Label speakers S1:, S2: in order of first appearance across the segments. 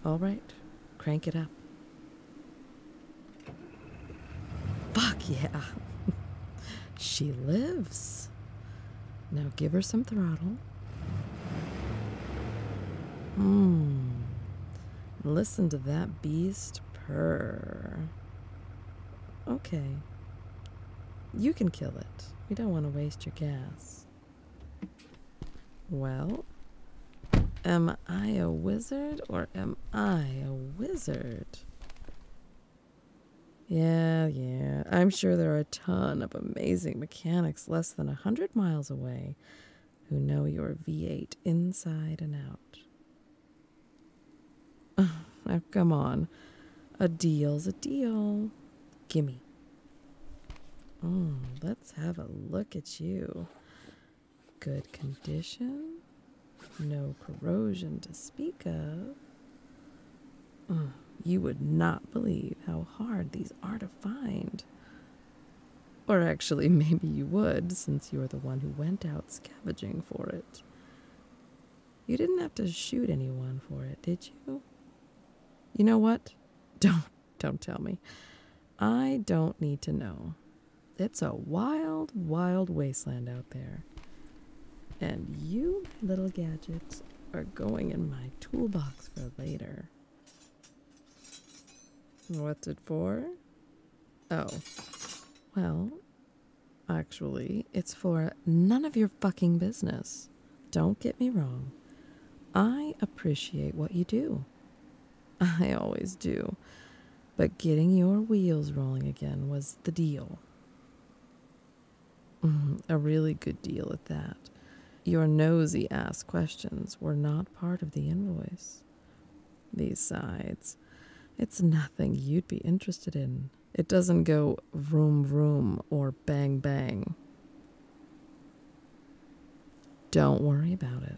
S1: All right, crank it up. Fuck yeah. She lives. Now give her some throttle. Listen to that beast purr. Okay. You can kill it. We don't want to waste your gas. Well, am I a wizard or am I a wizard? Yeah. I'm sure there are a ton of amazing mechanics less than 100 miles away who know your V8 inside and out. Now, come on. A deal's a deal. Gimme. Let's have a look at you. Good condition. No corrosion to speak of. You would not believe how hard these are to find. Or actually, maybe you would, since you're the one who went out scavenging for it. You didn't have to shoot anyone for it, did you? You know what? Don't tell me. I don't need to know. It's a wild, wild wasteland out there. And you little gadgets are going in my toolbox for later. What's it for? Oh. Well, actually, it's for none of your fucking business. Don't get me wrong. I appreciate what you do. I always do. But getting your wheels rolling again was the deal. A really good deal at that. Your nosy ass questions were not part of the invoice. Besides, it's nothing you'd be interested in. It doesn't go vroom vroom or bang bang. Don't worry about it.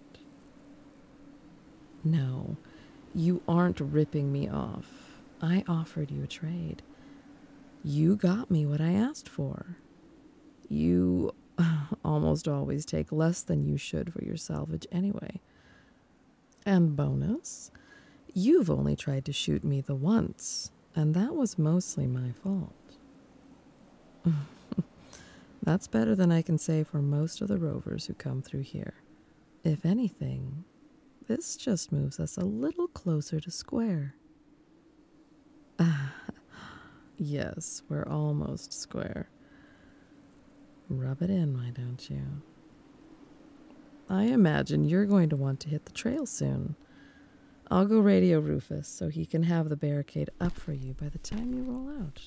S1: No, you aren't ripping me off. I offered you a trade. You got me what I asked for. You almost always take less than you should for your salvage anyway. And bonus, you've only tried to shoot me the once, and that was mostly my fault. That's better than I can say for most of the rovers who come through here. If anything, this just moves us a little closer to square. Yes, we're almost square. Rub it in, why don't you? I imagine you're going to want to hit the trail soon. I'll go radio Rufus so he can have the barricade up for you by the time you roll out.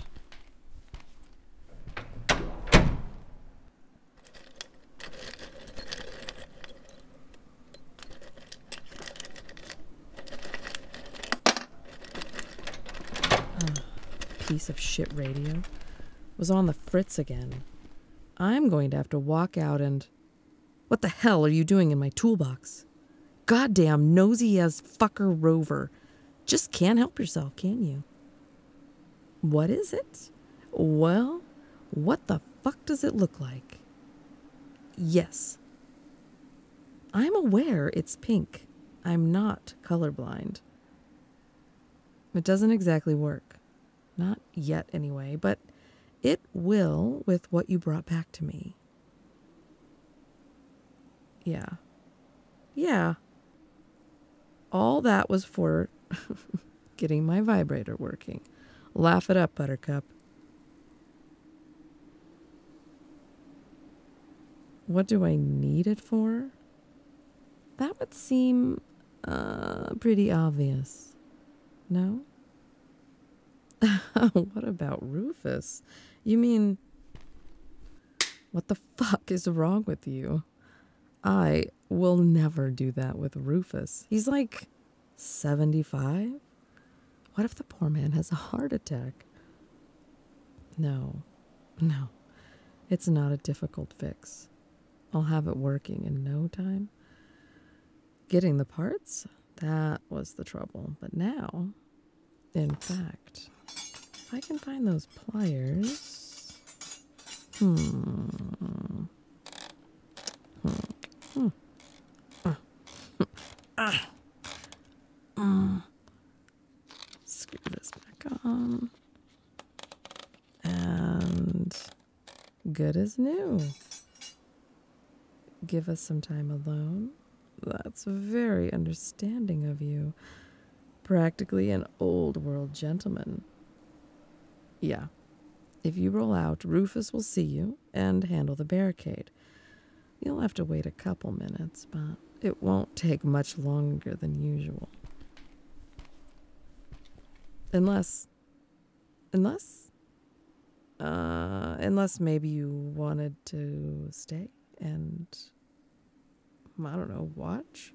S1: Piece of shit radio was on the fritz again. I'm going to have to walk out and... What the hell are you doing in my toolbox? Goddamn nosy-ass fucker rover. Just can't help yourself, can you? What is it? Well, what the fuck does it look like? Yes. I'm aware it's pink. I'm not colorblind. It doesn't exactly work. Not yet, anyway, but it will with what you brought back to me. Yeah. All that was for getting my vibrator working. Laugh it up, Buttercup. What do I need it for? That would seem pretty obvious. No? What about Rufus? You mean, what the fuck is wrong with you? I will never do that with Rufus. He's like 75? What if the poor man has a heart attack? No. It's not a difficult fix. I'll have it working in no time. Getting the parts? That was the trouble. But now, in fact... If I can find those pliers... good as new. Give us some time alone? That's very understanding of you. Practically an old world gentleman. Yeah. If you roll out, Rufus will see you and handle the barricade. You'll have to wait a couple minutes, but it won't take much longer than usual. Unless maybe you wanted to stay and, I don't know, watch?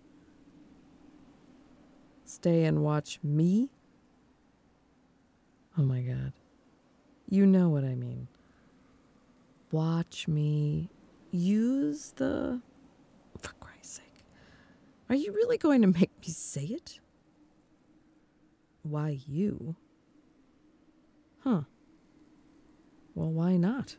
S1: Stay and watch me? Oh my God. You know what I mean. Watch me use the... For Christ's sake. Are you really going to make me say it? Why you? Huh. Well, why not?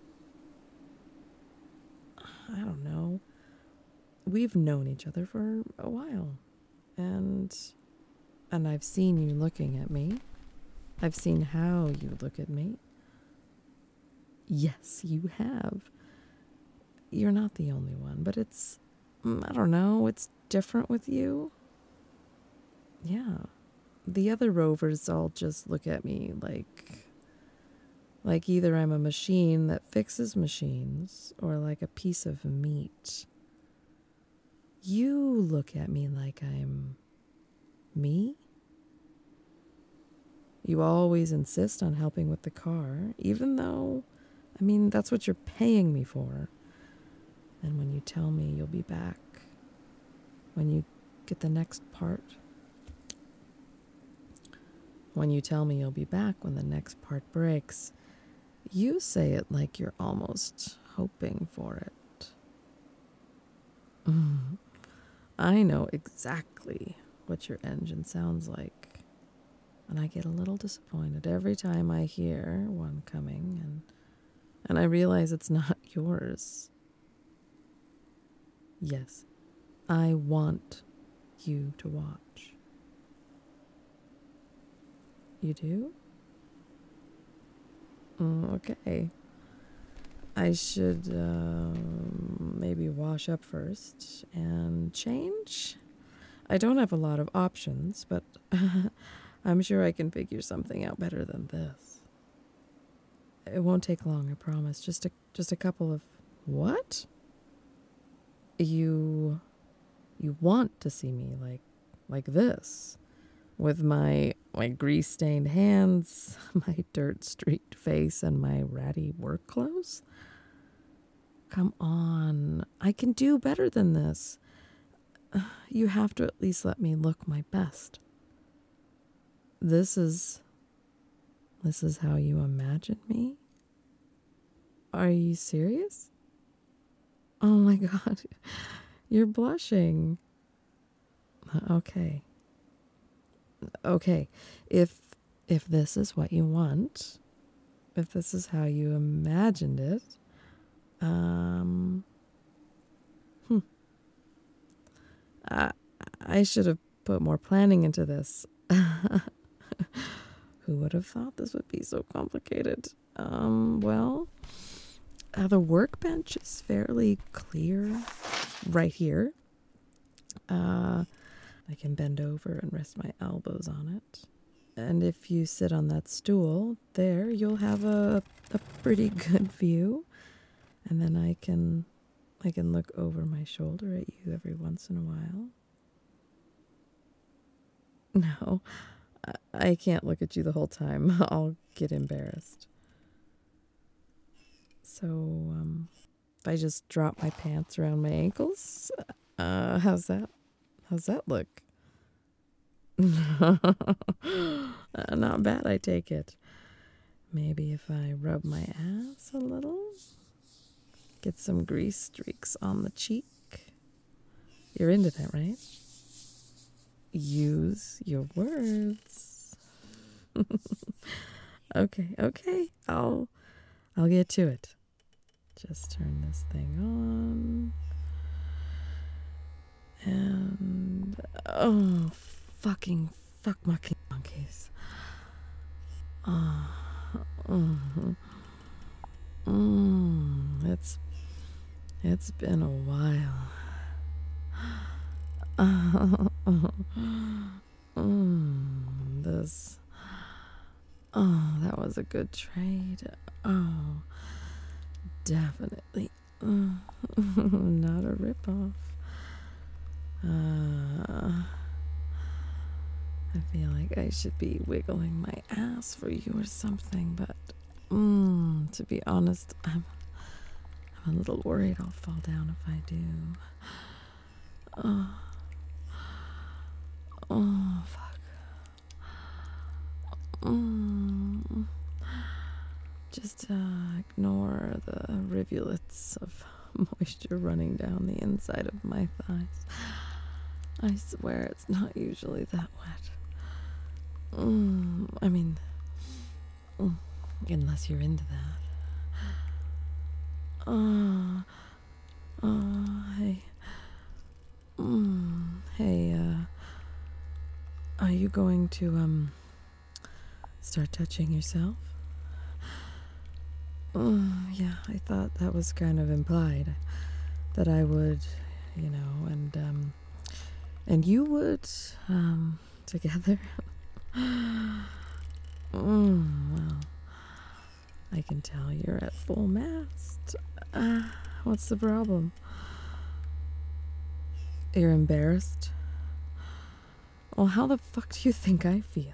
S1: I don't know. We've known each other for a while. And I've seen you looking at me. I've seen how you look at me. Yes, you have. You're not the only one, but it's, I don't know, it's different with you. Yeah. The other rovers all just look at me like either I'm a machine that fixes machines or like a piece of meat. You look at me like I'm me. You always insist on helping with the car, even though, that's what you're paying me for. And when you tell me you'll be back, when you get the next part, when you tell me you'll be back when the next part breaks, you say it like you're almost hoping for it. I know exactly what your engine sounds like. And I get a little disappointed every time I hear one coming and I realize it's not yours. Yes, I want you to watch. You do? Okay. I should maybe wash up first and change. I don't have a lot of options, but I'm sure I can figure something out better than this. It won't take long, I promise. Just a couple of... What? You want to see me like this, with my grease-stained hands, my dirt-streaked face, and my ratty work clothes? Come on, I can do better than this. You have to at least let me look my best. This is how you imagine me? Are you serious? Oh my God, you're blushing. Okay. If this is what you want, if this is how you imagined it, I should have put more planning into this. Who would have thought this would be so complicated? The workbench is fairly clear right here. I can bend over and rest my elbows on it. And if you sit on that stool there, you'll have a pretty good view. And then I can look over my shoulder at you every once in a while. No, I can't look at you the whole time. I'll get embarrassed. So, if I just drop my pants around my ankles, how's that? How's that look? Not bad, I take it. Maybe if I rub my ass a little, get some grease streaks on the cheek. You're into that, right? Use your words. Okay. I'll get to it. Just turn this thing on. And fuck monkeys. It's been a while. This. Oh, that was a good trade. Oh, definitely. Not a ripoff. I feel like I should be wiggling my ass for you or something, but to be honest, I'm a little worried I'll fall down if I do. Oh, fuck. Just ignore the rivulets of moisture running down the inside of my thighs. I swear it's not usually that wet. I mean, unless you're into that. Hey. Hey, are you going to, start touching yourself? Yeah, I thought that was kind of implied. That I would, and you would, together. Well, I can tell you're at full mast. What's the problem? You're embarrassed? Well, how the fuck do you think I feel?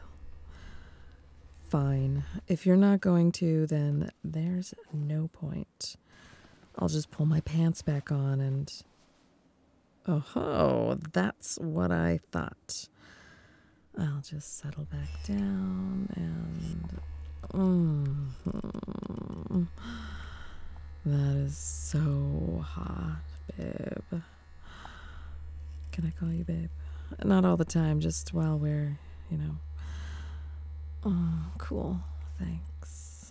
S1: Fine. If you're not going to, then there's no point. I'll just pull my pants back on and... Oh, that's what I thought. I'll just settle back down and... That is so hot, babe. Can I call you babe? Not all the time, just while we're, Oh, cool. Thanks.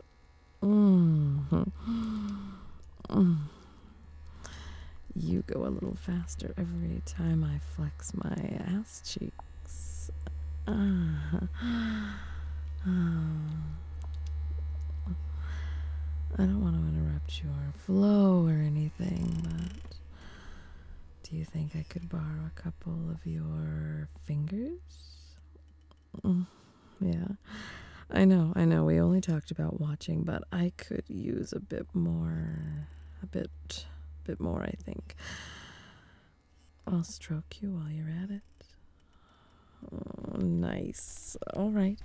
S1: You go a little faster every time I flex my ass cheeks. I don't want to interrupt your flow or anything, but do you think I could borrow a couple of your fingers? Yeah. I know. We only talked about watching, but I could use a bit more, I think. I'll stroke you while you're at it. Oh, nice. All right.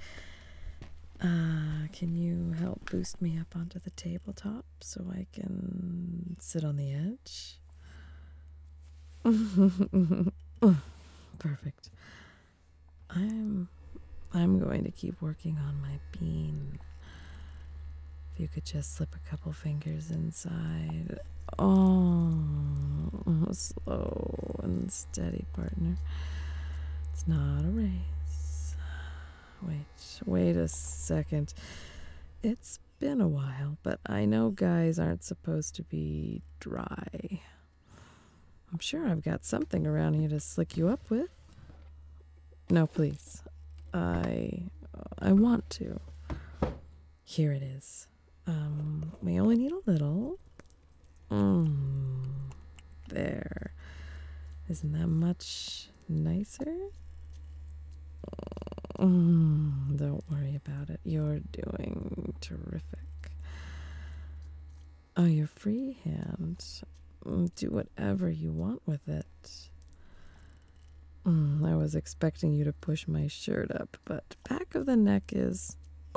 S1: Can you help boost me up onto the tabletop so I can sit on the edge? Perfect. I'm going to keep working on my bean. If you could just slip a couple fingers inside. Oh, slow and steady, partner. It's not a race. Wait a second. It's been a while, but I know guys aren't supposed to be dry. I'm sure I've got something around here to slick you up with. No, please. I want to. Here it is. We only need a little. There. Isn't that much nicer? Don't worry about it. You're doing terrific. Oh, your free hand. Do whatever you want with it. I was expecting you to push my shirt up, but back of the neck is...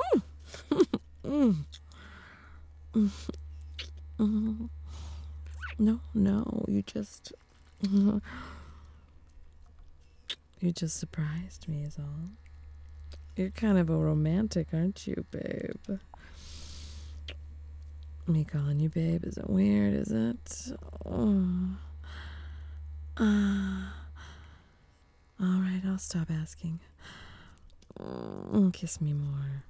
S1: No, you just... You just surprised me is all. You're kind of a romantic, aren't you, babe? Me calling you babe isn't weird, is it? Alright, I'll stop asking. Kiss me more.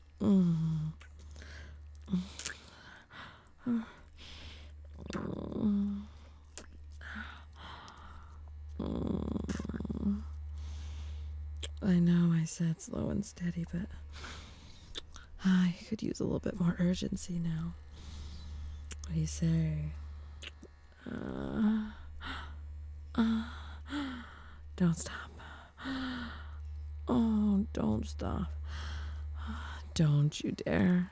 S1: I know I said slow and steady, but I could use a little bit more urgency now. What do you say? Don't stop. Oh, don't stop. Don't you dare.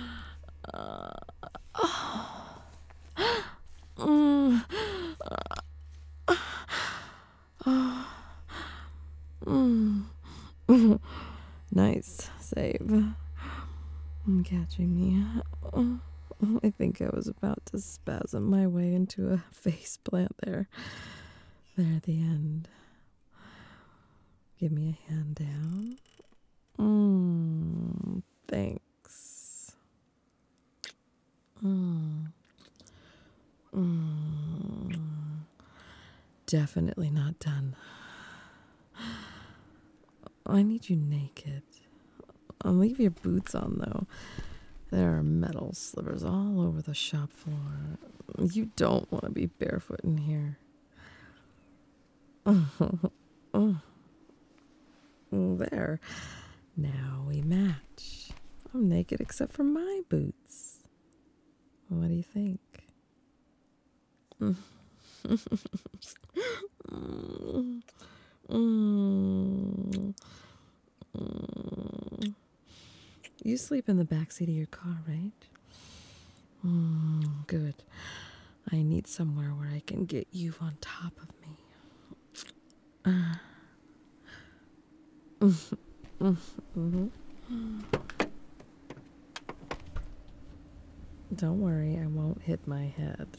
S1: Nice save. Catching me. I think I was about to spasm my way into a face plant there at the end. Give me a hand down. Thanks. Definitely not done. I need you naked. I'll leave your boots on, though. There are metal slivers all over the shop floor. You don't want to be barefoot in here. There. Now we match. I'm naked except for my boots. What do you think? You sleep in the backseat of your car, right? Good. I need somewhere where I can get you on top of me. Don't worry, I won't hit my head.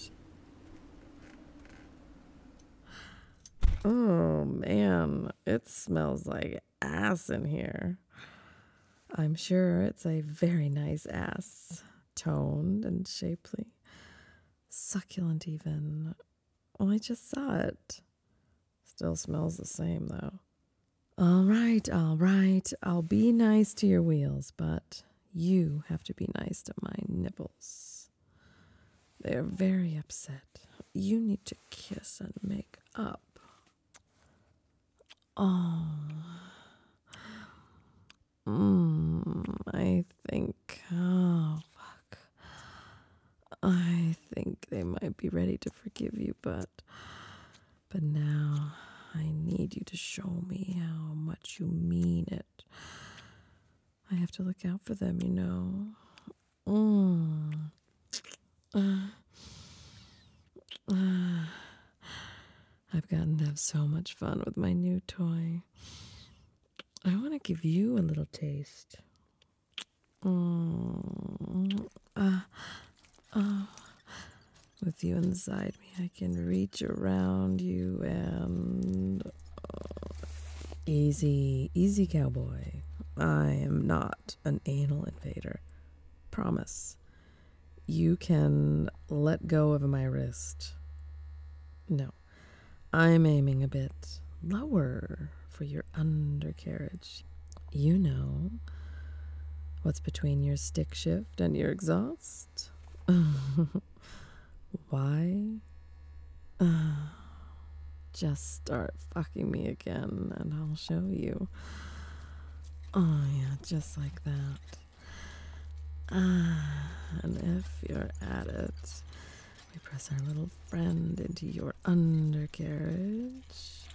S1: Oh man, it smells like ass in here. I'm sure it's a very nice ass, toned and shapely, succulent even. Well, I just saw it. Still smells the same though. All right, I'll be nice to your wheels, but you have to be nice to my nipples. They're very upset. You need to kiss and make up. Oh. I think they might be ready to forgive you, but now I need you to show me how much you mean it. I have to look out for them, you know. I've gotten to have so much fun with my new toy. I want to give you a little taste. With you inside me, I can reach around you and... Easy, cowboy. I am not an anal invader. Promise. You can let go of my wrist. No, I'm aiming a bit lower for your undercarriage. You know what's between your stick shift and your exhaust? Why? Just start fucking me again and I'll show you. Oh yeah, just like that. And if you're at it, we press our little friend into your undercarriage.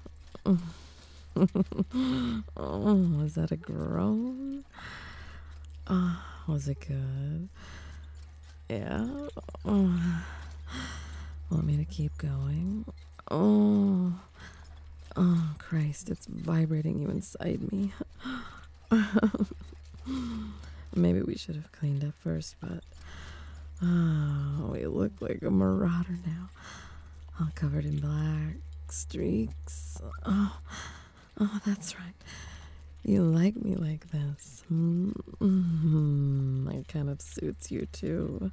S1: Oh, was that a groan? Oh, was it good? Yeah. Oh. Want me to keep going? Oh, Christ, it's vibrating you inside me. Maybe we should have cleaned up first, but we look like a marauder now. All covered in black streaks. Oh, that's right. You like me like this. It kind of suits you too.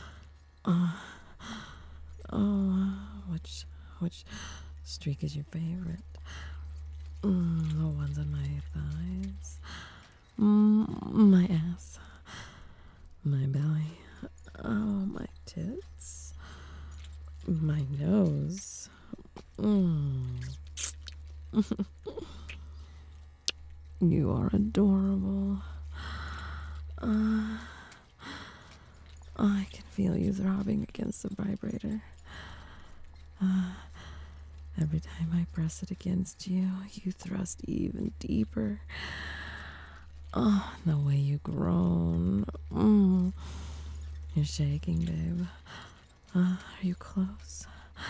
S1: Which streak is your favorite? The ones on my thighs, my ass, my belly, my tits, my nose. You are adorable. I can feel you throbbing against the vibrator. Every time I press it against you, you thrust even deeper. Oh, the way you groan. You're shaking, babe. Are you close?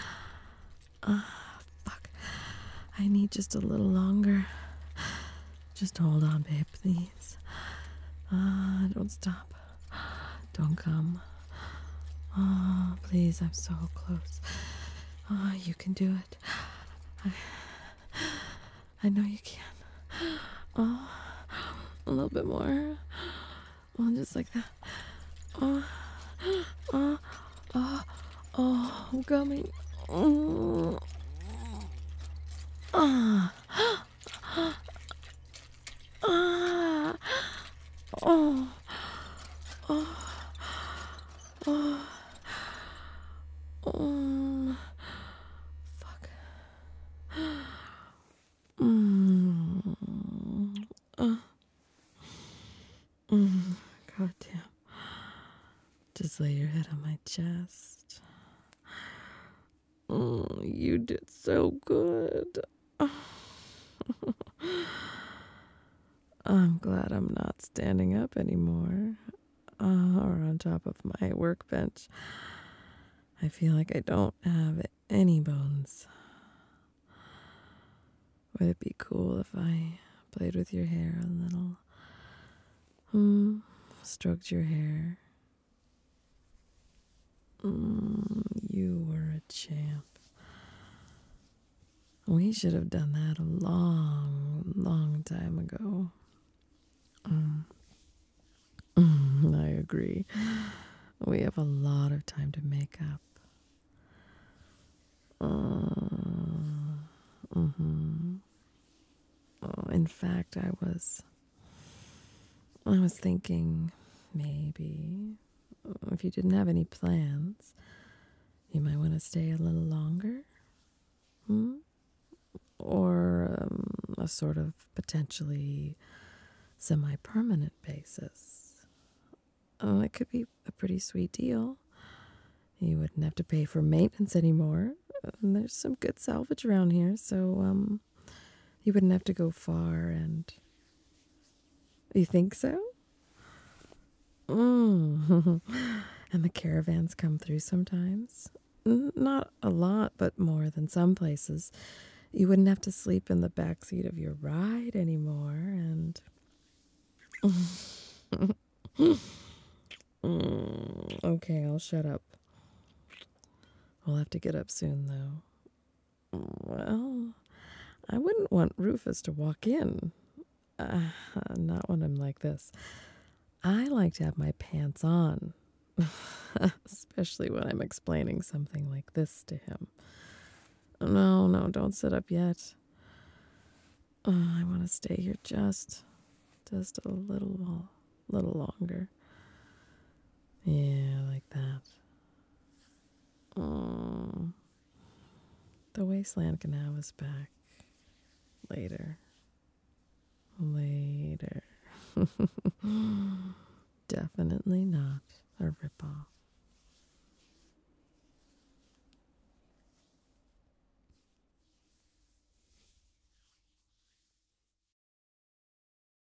S1: Fuck. I need just a little longer. Just hold on, babe, please. Don't stop. Don't come. Oh, please, I'm so close. Oh, you can do it. I know you can. Oh, a little bit more. Oh, just like that. Oh, I'm coming. Oh, ah, ah, oh, fuck. God damn. Just lay your head on my chest. You did so good. I'm glad I'm not standing up anymore. Or on top of my workbench. I feel like I don't have any bones. Would it be cool if I played with your hair a little? Stroked your hair. You were a champ. We should have done that a long, long time ago. I agree. We have a lot of time to make up. In fact, I was thinking maybe if you didn't have any plans, you might want to stay a little longer. Or a sort of potentially semi-permanent basis. It could be a pretty sweet deal. You wouldn't have to pay for maintenance anymore. And there's some good salvage around here, so you wouldn't have to go far. And you think so? And the caravans come through sometimes. Not a lot, but more than some places. You wouldn't have to sleep in the backseat of your ride anymore, and okay, I'll shut up. We'll have to get up soon, though. Well, I wouldn't want Rufus to walk in. Not when I'm like this. I like to have my pants on, especially when I'm explaining something like this to him. No, don't sit up yet. I want to stay here just a little longer. Yeah, like that. The wasteland can have us back later. Definitely not a ripoff.